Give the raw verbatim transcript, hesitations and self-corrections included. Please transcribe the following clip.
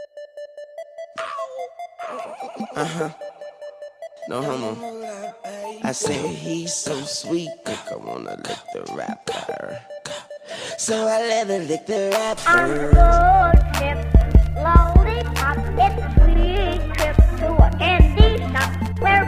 Uh-huh. No homo. I said he's so sweet, think I wanna lick the rapper. So I let her lick the rapper. On the road trip, lollipop, it's a sweet trip to a candy shop where